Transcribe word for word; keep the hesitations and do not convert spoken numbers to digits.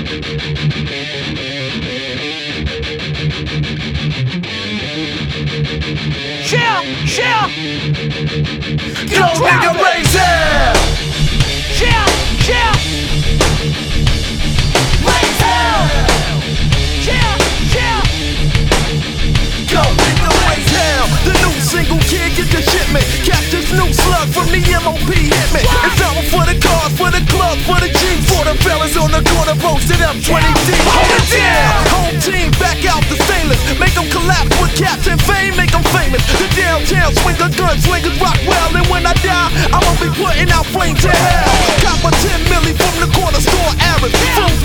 Share, share. Go nigga raise hell. Share, share. Raise hell. Share, share. Go nigga raise hell. The new single kid get the shipment. Catch this new slug from the M O P hit me. It's out for the cars, for the club, for the G, for the fellas on the corner posted up twenty deep. Hold it down. Home team back out the stainless. Make them collapse with caps and fame, make them famous. The downtown swinger gun swingers rock well. And when I die, I'ma be putting out flames to hell. Cop a ten milli from the corner store Arabs. From